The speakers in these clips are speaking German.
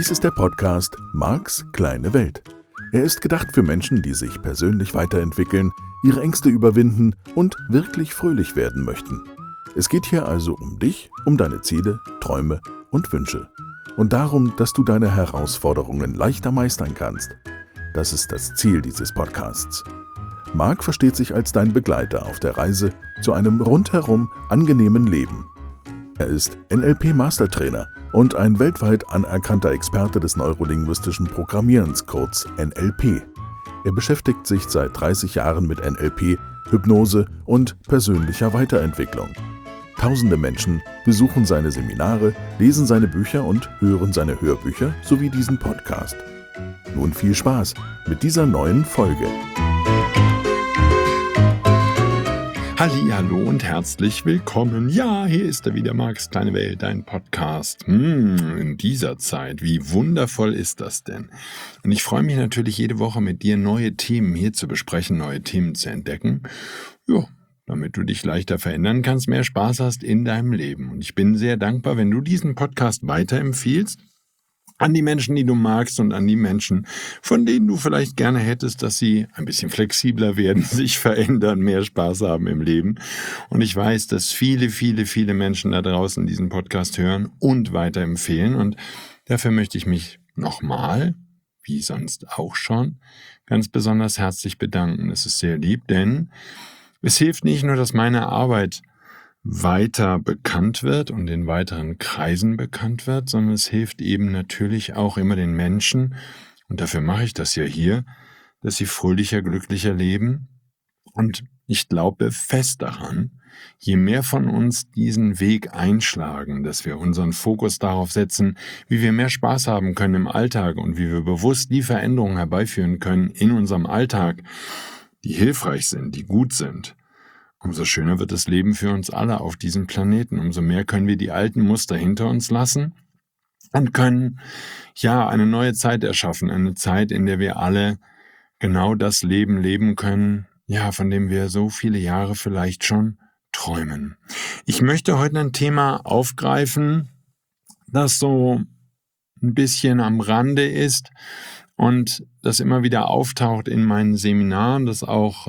Dies ist der Podcast Marks kleine Welt. Er ist gedacht für Menschen, die sich persönlich weiterentwickeln, ihre Ängste überwinden und wirklich fröhlich werden möchten. Es geht hier also um dich, um deine Ziele, Träume und Wünsche. Und darum, dass du deine Herausforderungen leichter meistern kannst. Das ist das Ziel dieses Podcasts. Mark versteht sich als dein Begleiter auf der Reise zu einem rundherum angenehmen Leben. Er ist NLP-Mastertrainer und ein weltweit anerkannter Experte des neurolinguistischen Programmierens, kurz NLP. Er beschäftigt sich seit 30 Jahren mit NLP, Hypnose und persönlicher Weiterentwicklung. Tausende Menschen besuchen seine Seminare, lesen seine Bücher und hören seine Hörbücher sowie diesen Podcast. Nun viel Spaß mit dieser neuen Folge. Hallihallo und herzlich willkommen. Ja, hier ist er wieder, Marks kleine Welt, dein Podcast. In dieser Zeit, wie wundervoll ist das denn? Und ich freue mich natürlich jede Woche mit dir neue Themen hier zu besprechen, neue Themen zu entdecken. Ja, damit du dich leichter verändern kannst, mehr Spaß hast in deinem Leben. Und ich bin sehr dankbar, wenn du diesen Podcast weiterempfiehlst an die Menschen, die du magst und an die Menschen, von denen du vielleicht gerne hättest, dass sie ein bisschen flexibler werden, sich verändern, mehr Spaß haben im Leben. Und ich weiß, dass viele Menschen da draußen diesen Podcast hören und weiterempfehlen. Und dafür möchte ich mich nochmal, wie sonst auch schon, ganz besonders herzlich bedanken. Es ist sehr lieb, denn es hilft nicht nur, dass meine Arbeit weiter bekannt wird und in weiteren Kreisen bekannt wird, sondern es hilft eben natürlich auch immer den Menschen, und dafür mache ich das ja hier, dass sie fröhlicher, glücklicher leben. Und ich glaube fest daran, je mehr von uns diesen Weg einschlagen, dass wir unseren Fokus darauf setzen, wie wir mehr Spaß haben können im Alltag und wie wir bewusst die Veränderungen herbeiführen können in unserem Alltag, die hilfreich sind, die gut sind, umso schöner wird das Leben für uns alle auf diesem Planeten. Umso mehr können wir die alten Muster hinter uns lassen und können eine neue Zeit erschaffen. Eine Zeit, in der wir alle genau das Leben leben können, von dem wir so viele Jahre vielleicht schon träumen. Ich möchte heute ein Thema aufgreifen, das so ein bisschen am Rande ist und das immer wieder auftaucht in meinen Seminaren, das auch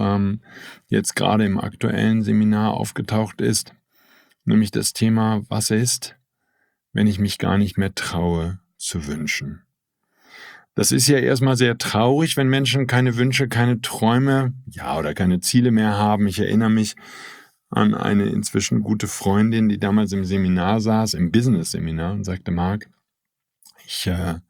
jetzt gerade im aktuellen Seminar aufgetaucht ist, nämlich das Thema, was ist, wenn ich mich gar nicht mehr traue zu wünschen. Das ist ja erstmal sehr traurig, wenn Menschen keine Wünsche, keine Träume, oder keine Ziele mehr haben. Ich erinnere mich an eine inzwischen gute Freundin, die damals im Seminar saß, im Business-Seminar, und sagte, Mark, ich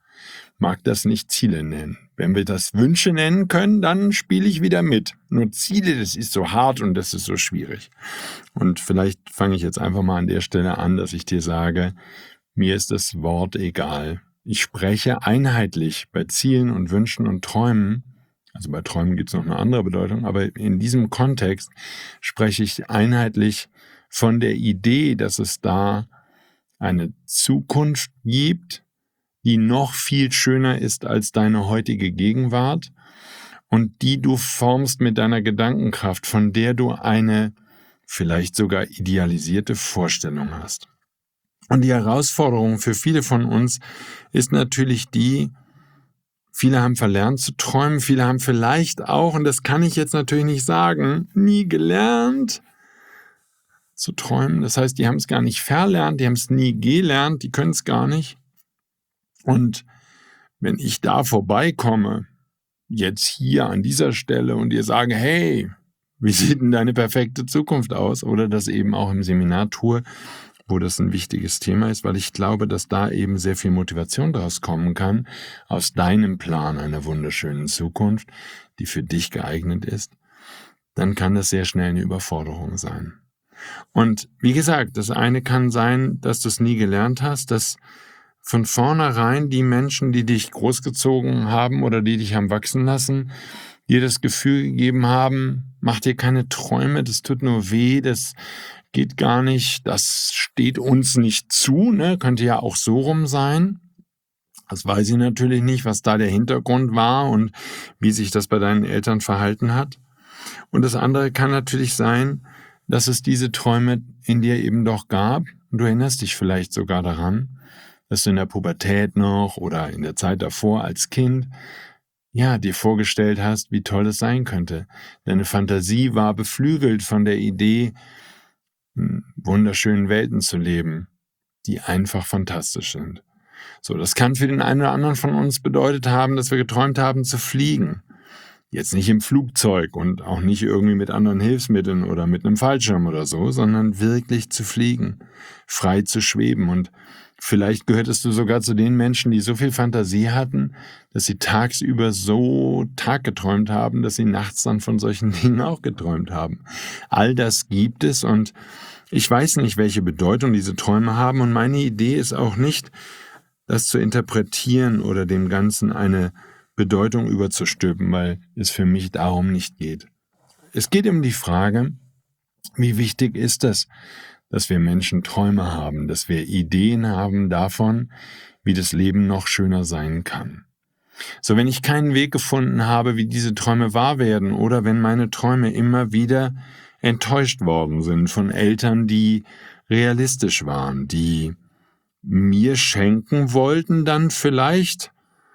mag das nicht Ziele nennen. Wenn wir das Wünsche nennen können, dann spiele ich wieder mit. Nur Ziele, das ist so hart und das ist so schwierig. Und vielleicht fange ich jetzt einfach mal an der Stelle an, dass ich dir sage, mir ist das Wort egal. Ich spreche einheitlich bei Zielen und Wünschen und Träumen. Also bei Träumen gibt es noch eine andere Bedeutung, aber in diesem Kontext spreche ich einheitlich von der Idee, dass es da eine Zukunft gibt, die noch viel schöner ist als deine heutige Gegenwart und die du formst mit deiner Gedankenkraft, von der du eine vielleicht sogar idealisierte Vorstellung hast. Und die Herausforderung für viele von uns ist natürlich die, viele haben verlernt zu träumen, viele haben vielleicht auch, und das kann ich jetzt natürlich nicht sagen, nie gelernt zu träumen. Das heißt, die haben es gar nicht verlernt, die haben es nie gelernt, die können es gar nicht. Und wenn ich da vorbeikomme, jetzt hier an dieser Stelle und dir sage, hey, wie sieht denn deine perfekte Zukunft aus? Oder das eben auch im Seminar tue, wo das ein wichtiges Thema ist, weil ich glaube, dass da eben sehr viel Motivation daraus kommen kann, aus deinem Plan einer wunderschönen Zukunft, die für dich geeignet ist, dann kann das sehr schnell eine Überforderung sein. Und wie gesagt, das eine kann sein, dass du es nie gelernt hast, dass von vornherein die Menschen, die dich großgezogen haben oder die dich haben wachsen lassen, dir das Gefühl gegeben haben, mach dir keine Träume, das tut nur weh, das geht gar nicht, das steht uns nicht zu, könnte ja auch so rum sein. Das weiß ich natürlich nicht, was da der Hintergrund war und wie sich das bei deinen Eltern verhalten hat. Und das andere kann natürlich sein, dass es diese Träume in dir eben doch gab und du erinnerst dich vielleicht sogar daran, dass du in der Pubertät noch oder in der Zeit davor als Kind dir vorgestellt hast, wie toll es sein könnte. Deine Fantasie war beflügelt von der Idee, in wunderschönen Welten zu leben, die einfach fantastisch sind. So, das kann für den einen oder anderen von uns bedeutet haben, dass wir geträumt haben zu fliegen. Jetzt nicht im Flugzeug und auch nicht irgendwie mit anderen Hilfsmitteln oder mit einem Fallschirm oder so, sondern wirklich zu fliegen, frei zu schweben. Und vielleicht gehörtest du sogar zu den Menschen, die so viel Fantasie hatten, dass sie tagsüber so taggeträumt haben, dass sie nachts dann von solchen Dingen auch geträumt haben. All das gibt es und ich weiß nicht, welche Bedeutung diese Träume haben und meine Idee ist auch nicht, das zu interpretieren oder dem Ganzen eine Bedeutung überzustülpen, weil es für mich darum nicht geht. Es geht um die Frage, wie wichtig ist es, dass wir Menschen Träume haben, dass wir Ideen haben davon, wie das Leben noch schöner sein kann. So, wenn ich keinen Weg gefunden habe, wie diese Träume wahr werden oder wenn meine Träume immer wieder enttäuscht worden sind von Eltern, die realistisch waren, die mir schenken wollten, dann vielleicht,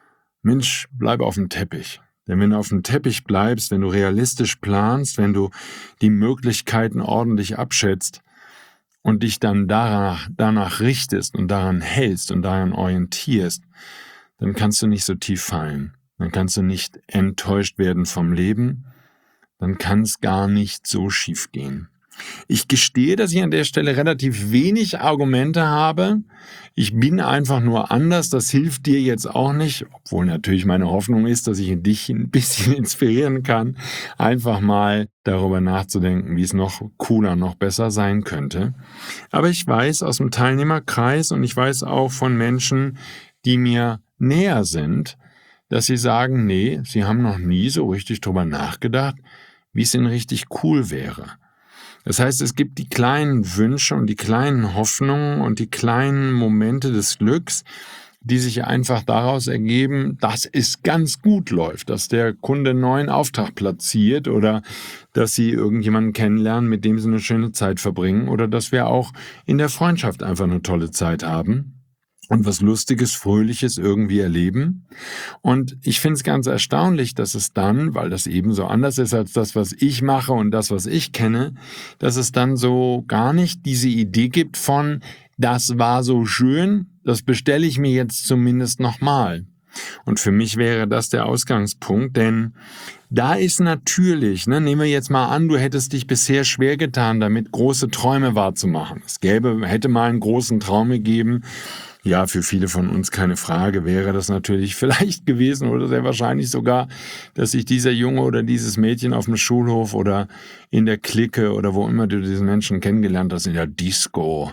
Mensch, bleib auf dem Teppich. Denn wenn du auf dem Teppich bleibst, wenn du realistisch planst, wenn du die Möglichkeiten ordentlich abschätzt und dich dann danach richtest und daran hältst und daran orientierst, dann kannst du nicht so tief fallen. Dann kannst du nicht enttäuscht werden vom Leben. Dann kann es gar nicht so schief gehen. Ich gestehe, dass ich an der Stelle relativ wenig Argumente habe. Ich bin einfach nur anders, das hilft dir jetzt auch nicht, obwohl natürlich meine Hoffnung ist, dass ich dich ein bisschen inspirieren kann, einfach mal darüber nachzudenken, wie es noch cooler, noch besser sein könnte. Aber ich weiß aus dem Teilnehmerkreis und ich weiß auch von Menschen, die mir näher sind, dass sie sagen, nee, sie haben noch nie so richtig drüber nachgedacht, wie es denn richtig cool wäre. Das heißt, es gibt die kleinen Wünsche und die kleinen Hoffnungen und die kleinen Momente des Glücks, die sich einfach daraus ergeben, dass es ganz gut läuft, dass der Kunde einen neuen Auftrag platziert oder dass sie irgendjemanden kennenlernen, mit dem sie eine schöne Zeit verbringen oder dass wir auch in der Freundschaft einfach eine tolle Zeit haben und was Lustiges, Fröhliches irgendwie erleben. Und ich finde es ganz erstaunlich, dass es dann, weil das eben so anders ist als das, was ich mache und das, was ich kenne, dass es dann so gar nicht diese Idee gibt von, das war so schön, das bestelle ich mir jetzt zumindest nochmal. Und für mich wäre das der Ausgangspunkt, denn da ist natürlich, nehmen wir jetzt mal an, du hättest dich bisher schwer getan, damit große Träume wahrzumachen. Hätte mal einen großen Traum gegeben. Ja, für viele von uns keine Frage, wäre das natürlich vielleicht gewesen oder sehr wahrscheinlich sogar, dass sich dieser Junge oder dieses Mädchen auf dem Schulhof oder in der Clique oder wo immer du diesen Menschen kennengelernt hast, in der Disco,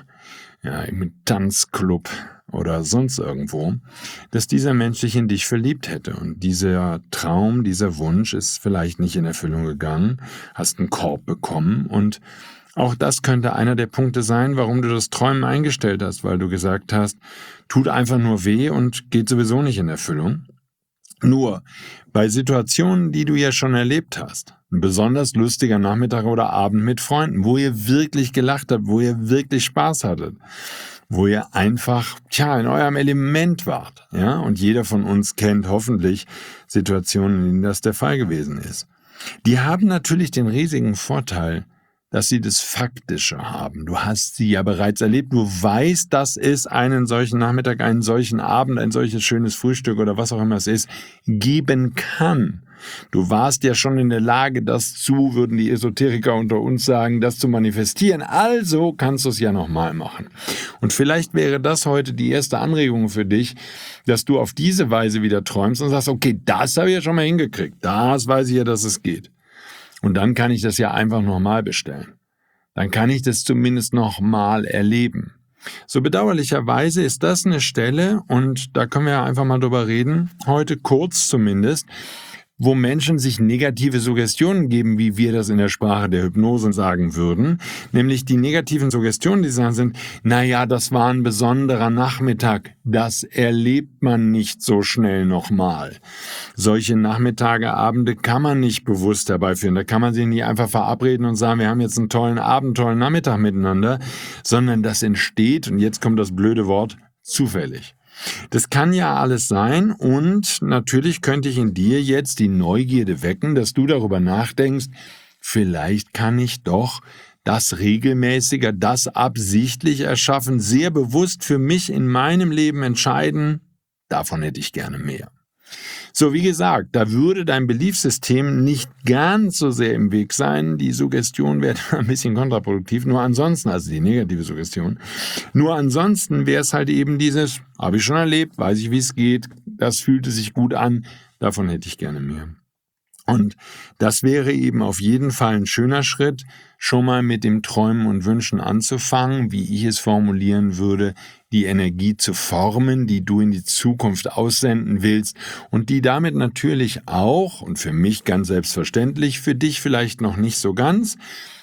im Tanzclub oder sonst irgendwo, dass dieser Mensch sich in dich verliebt hätte. Und dieser Traum, dieser Wunsch ist vielleicht nicht in Erfüllung gegangen, hast einen Korb bekommen und auch das könnte einer der Punkte sein, warum du das Träumen eingestellt hast, weil du gesagt hast, tut einfach nur weh und geht sowieso nicht in Erfüllung. Nur bei Situationen, die du ja schon erlebt hast, ein besonders lustiger Nachmittag oder Abend mit Freunden, wo ihr wirklich gelacht habt, wo ihr wirklich Spaß hattet, wo ihr einfach, in eurem Element wart, und jeder von uns kennt hoffentlich Situationen, in denen das der Fall gewesen ist. Die haben natürlich den riesigen Vorteil, dass sie das Faktische haben. Du hast sie ja bereits erlebt, du weißt, dass es einen solchen Nachmittag, einen solchen Abend, ein solches schönes Frühstück oder was auch immer es ist, geben kann. Du warst ja schon in der Lage, würden die Esoteriker unter uns sagen, das zu manifestieren. Also kannst du es ja nochmal machen. Und vielleicht wäre das heute die erste Anregung für dich, dass du auf diese Weise wieder träumst und sagst, okay, das habe ich ja schon mal hingekriegt. Das weiß ich ja, dass es geht. Und dann kann ich das ja einfach nochmal bestellen. Dann kann ich das zumindest nochmal erleben. So bedauerlicherweise ist das eine Stelle, und da können wir ja einfach mal drüber reden, heute kurz zumindest, wo Menschen sich negative Suggestionen geben, wie wir das in der Sprache der Hypnose sagen würden. Nämlich die negativen Suggestionen, die sagen sind, das war ein besonderer Nachmittag. Das erlebt man nicht so schnell nochmal. Solche Nachmittage, Abende kann man nicht bewusst herbeiführen. Da kann man sich nicht einfach verabreden und sagen, wir haben jetzt einen tollen Abend, tollen Nachmittag miteinander, sondern das entsteht, und jetzt kommt das blöde Wort, zufällig. Das kann ja alles sein und natürlich könnte ich in dir jetzt die Neugierde wecken, dass du darüber nachdenkst, vielleicht kann ich doch das regelmäßiger, das absichtlich erschaffen, sehr bewusst für mich in meinem Leben entscheiden, davon hätte ich gerne mehr. So, wie gesagt, da würde dein Beliefssystem nicht ganz so sehr im Weg sein. Die Suggestion wäre ein bisschen kontraproduktiv. Nur ansonsten, also die negative Suggestion, nur ansonsten wäre es halt eben dieses, habe ich schon erlebt, weiß ich, wie es geht, das fühlte sich gut an, davon hätte ich gerne mehr. Und das wäre eben auf jeden Fall ein schöner Schritt, schon mal mit dem Träumen und Wünschen anzufangen, wie ich es formulieren würde, die Energie zu formen, die du in die Zukunft aussenden willst und die damit natürlich auch, und für mich ganz selbstverständlich, für dich vielleicht noch nicht so ganz,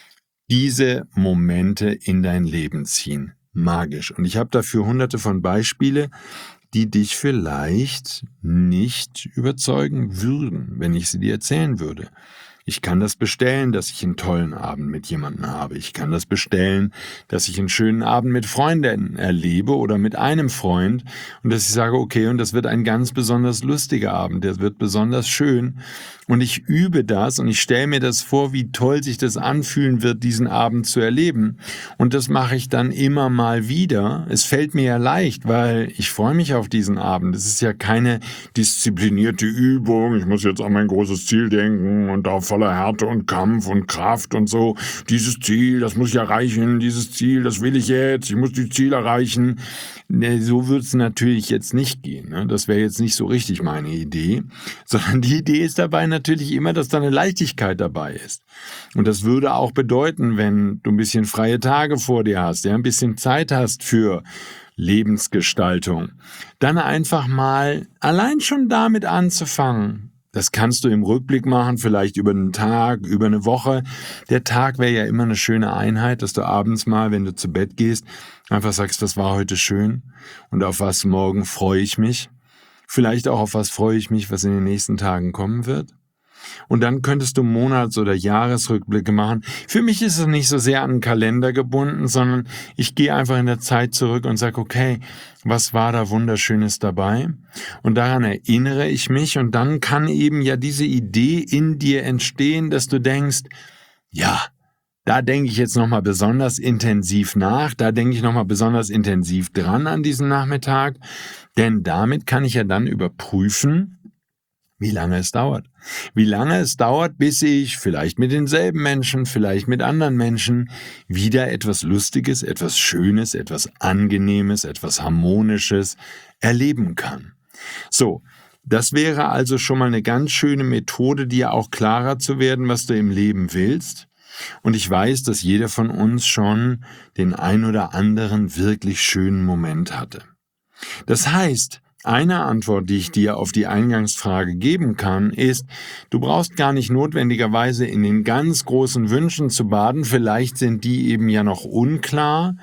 diese Momente in dein Leben ziehen. Magisch. Und ich habe dafür hunderte von Beispiele, die dich vielleicht nicht überzeugen würden, wenn ich sie dir erzählen würde. Ich kann das bestellen, dass ich einen tollen Abend mit jemandem habe. Ich kann das bestellen, dass ich einen schönen Abend mit Freunden erlebe oder mit einem Freund und dass ich sage, okay, und das wird ein ganz besonders lustiger Abend, der wird besonders schön und ich übe das und ich stelle mir das vor, wie toll sich das anfühlen wird, diesen Abend zu erleben und das mache ich dann immer mal wieder. Es fällt mir ja leicht, weil ich freue mich auf diesen Abend. Es ist ja keine disziplinierte Übung, ich muss jetzt an mein großes Ziel denken und auf voller Härte und Kampf und Kraft und so. Dieses Ziel, das muss ich erreichen, dieses Ziel, das will ich jetzt, ich muss die Ziel erreichen. So wird es natürlich jetzt nicht gehen. Das wäre jetzt nicht so richtig meine Idee, sondern die Idee ist dabei natürlich immer, dass da eine Leichtigkeit dabei ist. Und das würde auch bedeuten, wenn du ein bisschen freie Tage vor dir hast, ja, ein bisschen Zeit hast für Lebensgestaltung, dann einfach mal allein schon damit anzufangen. Das kannst du im Rückblick machen, vielleicht über einen Tag, über eine Woche. Der Tag wäre ja immer eine schöne Einheit, dass du abends mal, wenn du zu Bett gehst, einfach sagst, was war heute schön und auf was morgen freue ich mich. Vielleicht auch auf was freue ich mich, was in den nächsten Tagen kommen wird. Und dann könntest du Monats- oder Jahresrückblicke machen. Für mich ist es nicht so sehr an einen Kalender gebunden, sondern ich gehe einfach in der Zeit zurück und sage, okay, was war da Wunderschönes dabei? Und daran erinnere ich mich und dann kann eben ja diese Idee in dir entstehen, dass du denkst, ja, da denke ich jetzt nochmal besonders intensiv nach, da denke ich nochmal besonders intensiv dran an diesen Nachmittag, denn damit kann ich ja dann überprüfen, wie lange es dauert. Wie lange es dauert, bis ich vielleicht mit denselben Menschen, vielleicht mit anderen Menschen wieder etwas Lustiges, etwas Schönes, etwas Angenehmes, etwas Harmonisches erleben kann. So, das wäre also schon mal eine ganz schöne Methode, dir auch klarer zu werden, was du im Leben willst. Und ich weiß, dass jeder von uns schon den ein oder anderen wirklich schönen Moment hatte. Das heißt, eine Antwort, die ich dir auf die Eingangsfrage geben kann, ist, du brauchst gar nicht notwendigerweise in den ganz großen Wünschen zu baden, vielleicht sind die eben ja noch unklar.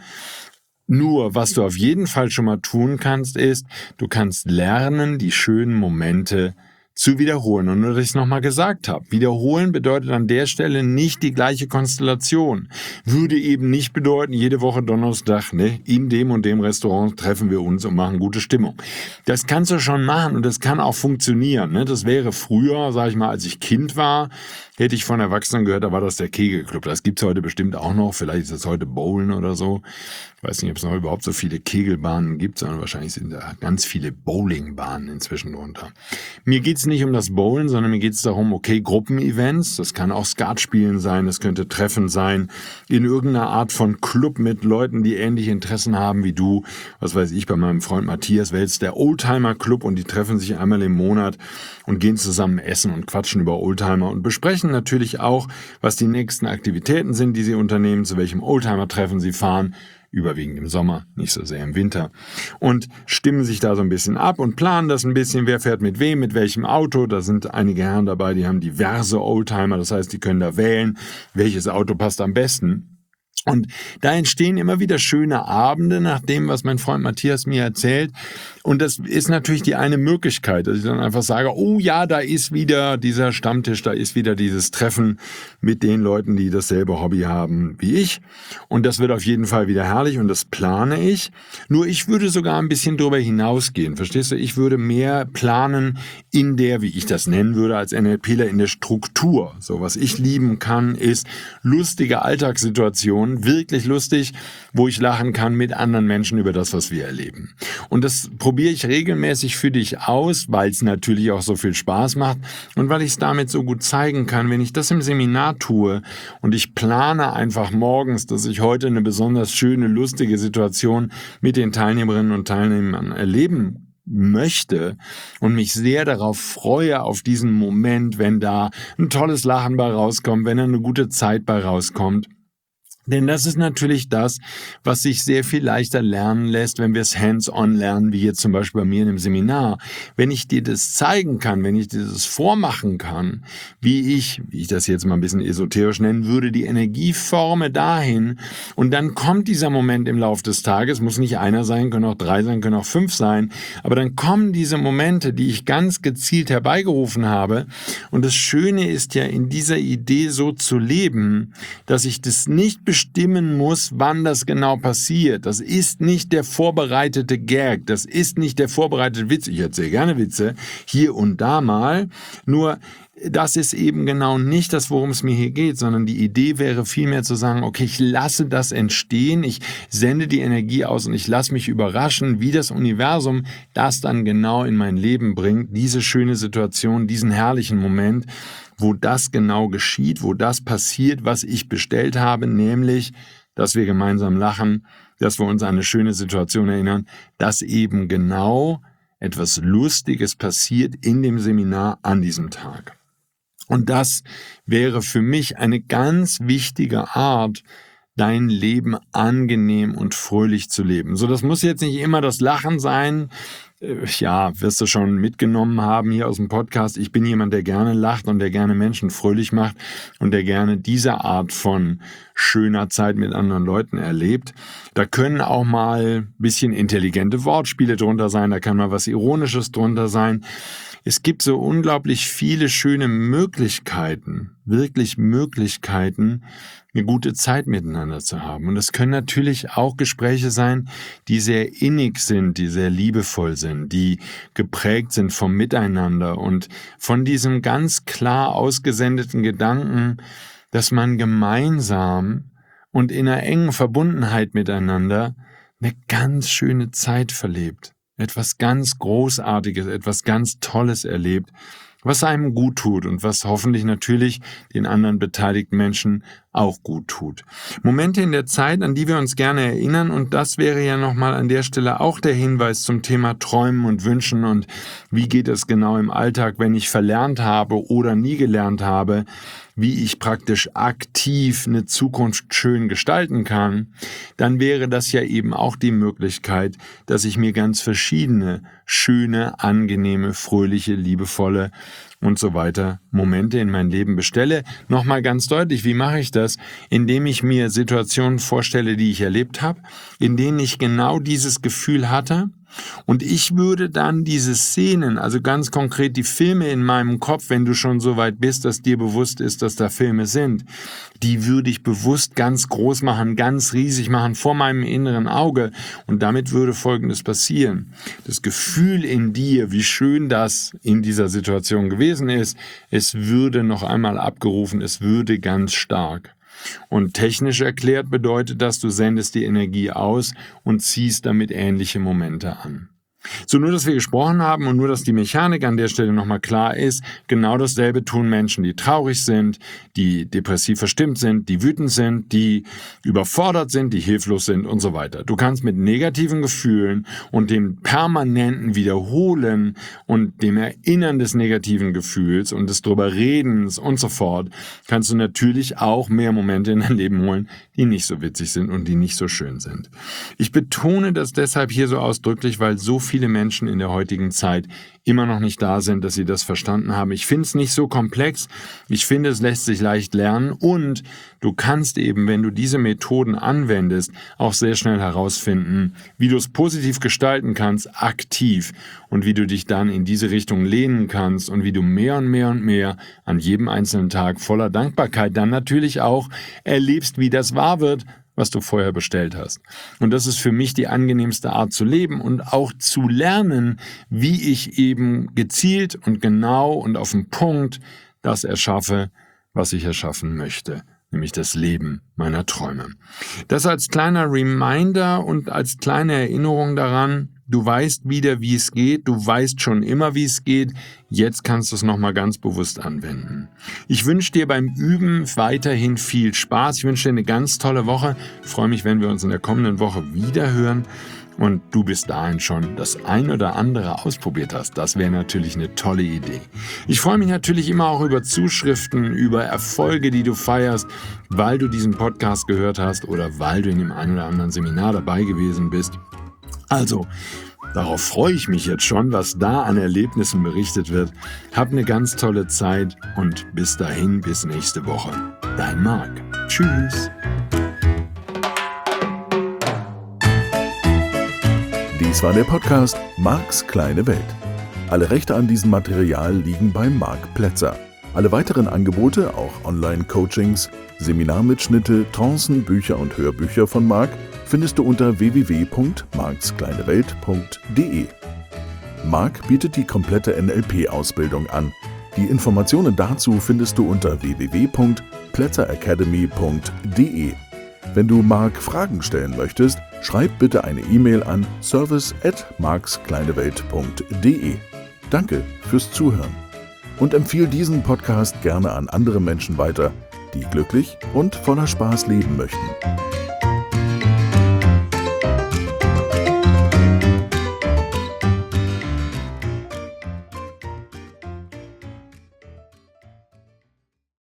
Nur, was du auf jeden Fall schon mal tun kannst, ist, du kannst lernen, die schönen Momente zu wiederholen. Und nur, dass ich es nochmal gesagt habe, wiederholen bedeutet an der Stelle nicht die gleiche Konstellation. Würde eben nicht bedeuten, jede Woche Donnerstag, in dem und dem Restaurant treffen wir uns und machen gute Stimmung. Das kannst du schon machen und das kann auch funktionieren. Das wäre früher, sag ich mal, als ich Kind war, hätte ich von Erwachsenen gehört, da war das der Kegelclub. Das gibt's heute bestimmt auch noch. Vielleicht ist das heute Bowlen oder so. Ich weiß nicht, ob es noch überhaupt so viele Kegelbahnen gibt, sondern wahrscheinlich sind da ganz viele Bowlingbahnen inzwischen drunter. Mir geht's nicht um das Bowlen, sondern mir geht's darum, okay, Gruppenevents, das kann auch Skatspielen sein, das könnte Treffen sein, in irgendeiner Art von Club mit Leuten, die ähnliche Interessen haben wie du. Was weiß ich, bei meinem Freund Matthias Welz, der Oldtimer Club, und die treffen sich einmal im Monat und gehen zusammen essen und quatschen über Oldtimer und besprechen natürlich auch, was die nächsten Aktivitäten sind, die sie unternehmen, zu welchem Oldtimer-Treffen sie fahren, überwiegend im Sommer, nicht so sehr im Winter, und stimmen sich da so ein bisschen ab und planen das ein bisschen, wer fährt mit wem, mit welchem Auto. Da sind einige Herren dabei, die haben diverse Oldtimer, das heißt, die können da wählen, welches Auto passt am besten. Und da entstehen immer wieder schöne Abende, nach dem, was mein Freund Matthias mir erzählt. Und das ist natürlich die eine Möglichkeit, dass ich dann einfach sage, oh ja, da ist wieder dieser Stammtisch, da ist wieder dieses Treffen mit den Leuten, die dasselbe Hobby haben wie ich. Und das wird auf jeden Fall wieder herrlich und das plane ich. Nur ich würde sogar ein bisschen drüber hinausgehen, verstehst du? Ich würde mehr planen in der, wie ich das nennen würde, als NLPler in der Struktur. So, was ich lieben kann, ist lustige Alltagssituationen, wirklich lustig, wo ich lachen kann mit anderen Menschen über das, was wir erleben. Und das probiere ich regelmäßig für dich aus, weil es natürlich auch so viel Spaß macht und weil ich es damit so gut zeigen kann, wenn ich das im Seminar tue und ich plane einfach morgens, dass ich heute eine besonders schöne, lustige Situation mit den Teilnehmerinnen und Teilnehmern erleben möchte und mich sehr darauf freue, auf diesen Moment, wenn da ein tolles Lachen bei rauskommt, wenn da eine gute Zeit bei rauskommt. Denn das ist natürlich das, was sich sehr viel leichter lernen lässt, wenn wir es hands-on lernen, wie jetzt zum Beispiel bei mir in dem Seminar. Wenn ich dir das zeigen kann, wenn ich dir das vormachen kann, wie ich das jetzt mal ein bisschen esoterisch nennen würde, die Energie forme dahin und dann kommt dieser Moment im Laufe des Tages, muss nicht einer sein, können auch 3 sein, können auch 5 sein, aber dann kommen diese Momente, die ich ganz gezielt herbeigerufen habe und das Schöne ist ja, in dieser Idee so zu leben, dass ich das nicht bestimmen muss, wann das genau passiert. Das ist nicht der vorbereitete Gag, das ist nicht der vorbereitete Witz. Ich erzähle gerne Witze, hier und da mal, nur das ist eben genau nicht das, worum es mir hier geht, sondern die Idee wäre vielmehr zu sagen, okay, ich lasse das entstehen, ich sende die Energie aus und ich lasse mich überraschen, wie das Universum das dann genau in mein Leben bringt, diese schöne Situation, diesen herrlichen Moment, wo das genau geschieht, wo das passiert, was ich bestellt habe, nämlich, dass wir gemeinsam lachen, dass wir uns an eine schöne Situation erinnern, dass eben genau etwas Lustiges passiert in dem Seminar an diesem Tag. Und das wäre für mich eine ganz wichtige Art, dein Leben angenehm und fröhlich zu leben. So, das muss jetzt nicht immer das Lachen sein. Ja, wirst du schon mitgenommen haben hier aus dem Podcast. Ich bin jemand, der gerne lacht und der gerne Menschen fröhlich macht und der gerne diese Art von schöner Zeit mit anderen Leuten erlebt. Da können auch mal ein bisschen intelligente Wortspiele drunter sein, da kann mal was Ironisches drunter sein. Es gibt so unglaublich viele schöne Möglichkeiten, wirklich Möglichkeiten, eine gute Zeit miteinander zu haben. Und es können natürlich auch Gespräche sein, die sehr innig sind, die sehr liebevoll sind, die geprägt sind vom Miteinander und von diesem ganz klar ausgesendeten Gedanken, dass man gemeinsam und in einer engen Verbundenheit miteinander eine ganz schöne Zeit verlebt. Etwas ganz Großartiges, etwas ganz Tolles erlebt, was einem gut tut und was hoffentlich natürlich den anderen beteiligten Menschen auch gut tut. Momente in der Zeit, an die wir uns gerne erinnern, und das wäre ja nochmal an der Stelle auch der Hinweis zum Thema Träumen und Wünschen und wie geht es genau im Alltag, wenn ich verlernt habe oder nie gelernt habe, wie ich praktisch aktiv eine Zukunft schön gestalten kann, dann wäre das ja eben auch die Möglichkeit, dass ich mir ganz verschiedene, schöne, angenehme, fröhliche, liebevolle und so weiter Momente in mein Leben bestelle. Nochmal ganz deutlich, wie mache ich das? Indem ich mir Situationen vorstelle, die ich erlebt habe, in denen ich genau dieses Gefühl hatte. Und ich würde dann diese Szenen, also ganz konkret die Filme in meinem Kopf, wenn du schon so weit bist, dass dir bewusst ist, dass da Filme sind, die würde ich bewusst ganz groß machen, ganz riesig machen vor meinem inneren Auge. Und damit würde Folgendes passieren. Das Gefühl in dir, wie schön das in dieser Situation gewesen ist, es würde noch einmal abgerufen, es würde ganz stark. Und technisch erklärt bedeutet das, du sendest die Energie aus und ziehst damit ähnliche Momente an. So, nur dass wir gesprochen haben und nur dass die Mechanik an der Stelle nochmal klar ist, genau dasselbe tun Menschen, die traurig sind, die depressiv verstimmt sind, die wütend sind, die überfordert sind, die hilflos sind und so weiter. Du kannst mit negativen Gefühlen und dem permanenten Wiederholen und dem Erinnern des negativen Gefühls und des drüber Redens und so fort, kannst du natürlich auch mehr Momente in dein Leben holen, die nicht so witzig sind und die nicht so schön sind. Ich betone das deshalb hier so ausdrücklich, weil so viele viele Menschen in der heutigen Zeit immer noch nicht da sind, dass sie das verstanden haben. Ich finde es nicht so komplex. Ich finde, es lässt sich leicht lernen und du kannst eben, wenn du diese Methoden anwendest, auch sehr schnell herausfinden, wie du es positiv gestalten kannst, aktiv und wie du dich dann in diese Richtung lehnen kannst und wie du mehr und mehr und mehr an jedem einzelnen Tag voller Dankbarkeit dann natürlich auch erlebst, wie das wahr wird, was du vorher bestellt hast. Und das ist für mich die angenehmste Art zu leben und auch zu lernen, wie ich eben gezielt und genau und auf den Punkt das erschaffe, was ich erschaffen möchte, nämlich das Leben meiner Träume. Das als kleiner Reminder und als kleine Erinnerung daran, du weißt wieder, wie es geht, du weißt schon immer, wie es geht, jetzt kannst du es nochmal ganz bewusst anwenden. Ich wünsche dir beim Üben weiterhin viel Spaß, ich wünsche dir eine ganz tolle Woche, ich freue mich, wenn wir uns in der kommenden Woche wieder hören und du bis dahin schon das ein oder andere ausprobiert hast. Das wäre natürlich eine tolle Idee. Ich freue mich natürlich immer auch über Zuschriften, über Erfolge, die du feierst, weil du diesen Podcast gehört hast oder weil du in dem einen oder anderen Seminar dabei gewesen bist. Also, darauf freue ich mich jetzt schon, was da an Erlebnissen berichtet wird. Hab eine ganz tolle Zeit und bis dahin, bis nächste Woche. Dein Marc. Tschüss. Dies war der Podcast Marcs kleine Welt. Alle Rechte an diesem Material liegen bei Marc Plätzer. Alle weiteren Angebote, auch Online-Coachings, Seminarmitschnitte, Trancen, Bücher und Hörbücher von Marc findest du unter www.marcskleinewelt.de. Marc bietet die komplette NLP-Ausbildung an. Die Informationen dazu findest du unter www.plätzeracademy.de. Wenn du Marc Fragen stellen möchtest, schreib bitte eine E-Mail an service@marcskleinewelt.de. Danke fürs Zuhören und empfehle diesen Podcast gerne an andere Menschen weiter, die glücklich und voller Spaß leben möchten.